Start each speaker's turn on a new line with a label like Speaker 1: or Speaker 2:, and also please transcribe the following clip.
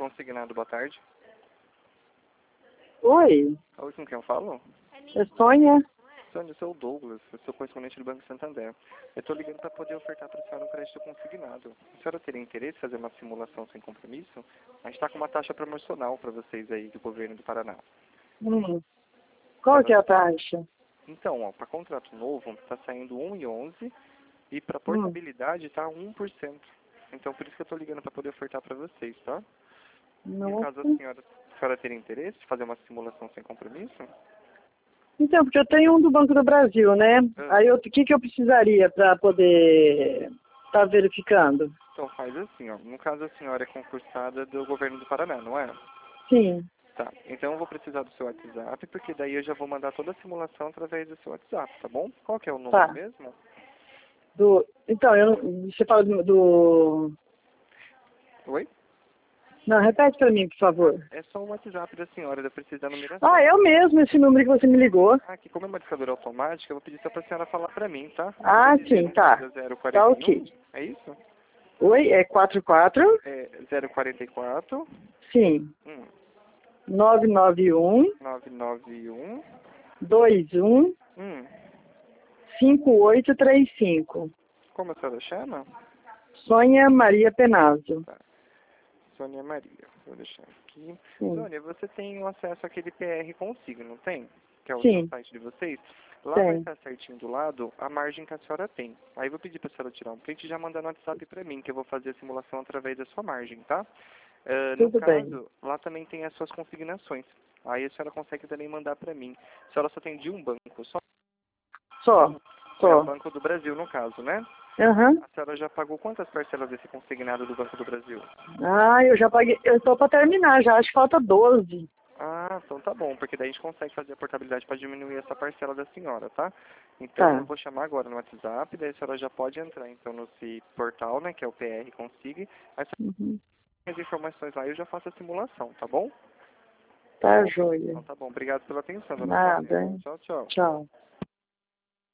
Speaker 1: Consignado, boa tarde.
Speaker 2: Oi,
Speaker 1: Oi, com quem eu falo?
Speaker 2: é Sônia?
Speaker 1: Sônia, eu sou o Douglas, eu sou correspondente do Banco Santander. Eu estou ligando para poder ofertar para a senhora um crédito consignado. A senhora teria interesse em fazer uma simulação sem compromisso? A gente está com uma taxa promocional para vocês aí do governo do Paraná.
Speaker 2: Qual que é a taxa?
Speaker 1: Então, ó, para contrato novo está saindo 1,11 e para portabilidade está 1%. Então, por isso que eu estou ligando para poder ofertar para vocês, tá? No caso,
Speaker 2: Nossa.
Speaker 1: a senhora teria interesse em fazer uma simulação sem compromisso?
Speaker 2: Então, porque eu tenho um do Banco do Brasil, né? Aí o que eu precisaria para poder estar verificando?
Speaker 1: Então, faz assim, ó. No caso, a senhora é concursada do governo do Paraná, não é?
Speaker 2: Sim.
Speaker 1: Tá. Então, eu vou precisar do seu WhatsApp, porque daí eu já vou mandar toda a simulação através do seu WhatsApp, tá bom? Qual que é o número
Speaker 2: Tá.
Speaker 1: mesmo?
Speaker 2: Então, você fala do...
Speaker 1: Oi?
Speaker 2: Não, repete para mim, por favor.
Speaker 1: É só o WhatsApp da senhora, eu preciso da numeração.
Speaker 2: Ah, eu mesmo, esse número que você me ligou.
Speaker 1: Ah, que como é uma discadora automática, eu vou pedir só pra senhora falar pra mim, tá?
Speaker 2: Ah,
Speaker 1: Vou dizer
Speaker 2: sim, tá.
Speaker 1: 041,
Speaker 2: Tá ok.
Speaker 1: é isso?
Speaker 2: Oi, é 44?
Speaker 1: É 044,
Speaker 2: Sim. 991
Speaker 1: 991,
Speaker 2: 21 5835.
Speaker 1: como a senhora chama?
Speaker 2: Sônia Maria Penazzo.
Speaker 1: Tá. Sônia Maria, vou deixar aqui.
Speaker 2: Sim.
Speaker 1: Sônia, você tem o acesso àquele PR Consigo, não tem? Que é o
Speaker 2: Sim.
Speaker 1: site de vocês. Lá
Speaker 2: Tem.
Speaker 1: vai estar certinho do lado a margem que a senhora tem. Aí eu vou pedir para a senhora tirar um print e já mandar no WhatsApp para mim, que eu vou fazer a simulação através da sua margem, tá? No
Speaker 2: Tudo bem.
Speaker 1: caso, lá também tem as suas consignações. Aí a senhora consegue também mandar para mim. A senhora só tem de um banco, só?
Speaker 2: Só.
Speaker 1: É o
Speaker 2: Só.
Speaker 1: Banco do Brasil, no caso, né?
Speaker 2: Aham.
Speaker 1: A senhora já pagou quantas parcelas desse consignado do Banco do Brasil?
Speaker 2: Ah, eu já paguei. Eu estou para terminar já. Acho que falta 12.
Speaker 1: Ah, então tá bom, porque daí a gente consegue fazer a portabilidade para diminuir essa parcela da senhora, tá? Então
Speaker 2: Tá.
Speaker 1: eu vou chamar agora no WhatsApp, daí a senhora já pode entrar então nesse portal, né, que é o PR Consigue. Aí você
Speaker 2: Uhum.
Speaker 1: tem as informações lá e eu já faço a simulação, tá bom?
Speaker 2: Tá, joia.
Speaker 1: Então tá bom, obrigado pela atenção, dona Sônia.
Speaker 2: Nada.
Speaker 1: Tchau, tchau.
Speaker 2: Tchau.